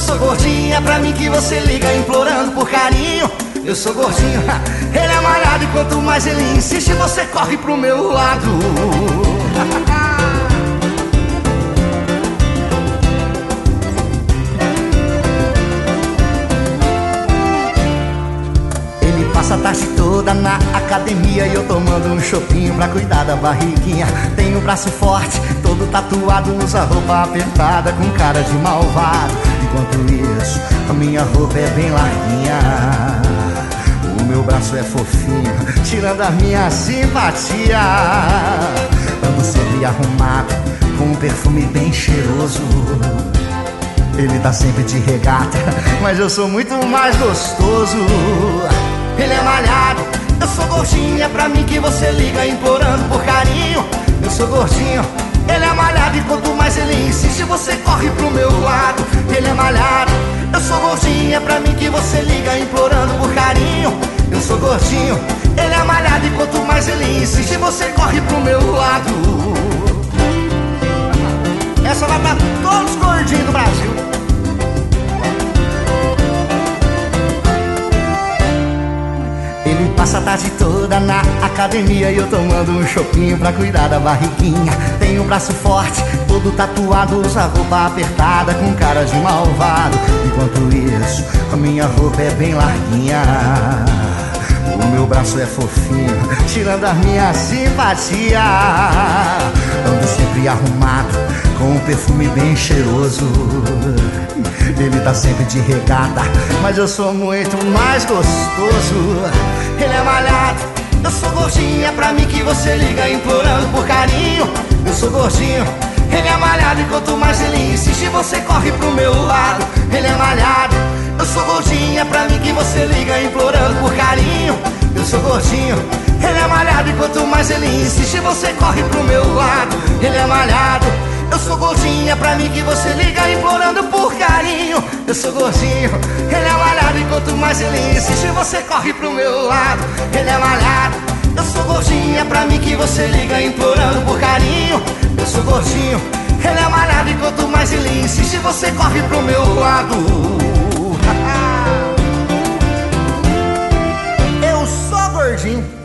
sou gordinha, pra mim que você liga implorando por carinho. Eu sou gordinho, ele é malhado e quanto mais ele insiste, você corre pro meu lado. Ele passa a tarde toda na academia e eu tomando um chopinho pra cuidar da barriguinha. Tem o braço forte, todo tatuado, usa roupa apertada com cara de malvado. Enquanto isso, a minha roupa é bem larguinha, o meu braço é fofinho, tirando a minha simpatia. Ando sempre arrumado, com um perfume bem cheiroso. Ele tá sempre de regata, mas eu sou muito mais gostoso. Ele é malhado, eu sou gordinha, pra mim que você liga implorando por carinho. Eu sou gordinho, ele é malhado e quanto mais ele insiste, você corre pro meu lado. Ele é malhado, eu sou gordinha, pra mim que você liga implorando por carinho. Eu sou gordinho, ele é malhado e quanto mais ele insiste, você corre pro meu lado. Essa vai pra todos os gordinhos do Brasil. Ele passa a tarde toda na academia e eu tomando um chopinho pra cuidar da barriguinha. Tem um braço forte, todo tatuado, usa roupa apertada com cara de malvado. Enquanto isso, a minha roupa é bem larguinha, o meu braço é fofinho, tirando a minha simpatia. Ando sempre arrumado, com um perfume bem cheiroso. Ele tá sempre de regata, mas eu sou muito mais gostoso. Ele é malhado, eu sou gordinha, pra mim que você liga implorando por carinho. Eu sou gordinho, ele é malhado e quanto mais ele insiste, você corre pro meu lado. Ele é malhado, eu sou gordinha, pra mim que você liga implorando por carinho. Eu sou gordinho, ele é malhado e quanto mais ele insiste, você corre pro meu lado. Ele é malhado, eu sou gordinha, pra mim que você liga implorando por carinho. Eu sou gordinho, ele é malhado e quanto mais ele insiste, você corre pro meu lado. Ele é malhado, eu sou gordinha, pra mim que você liga implorando por carinho. Eu sou gordinho, ele é malhado e quanto mais ele insiste, você corre pro meu lado. Eu sou gordinho.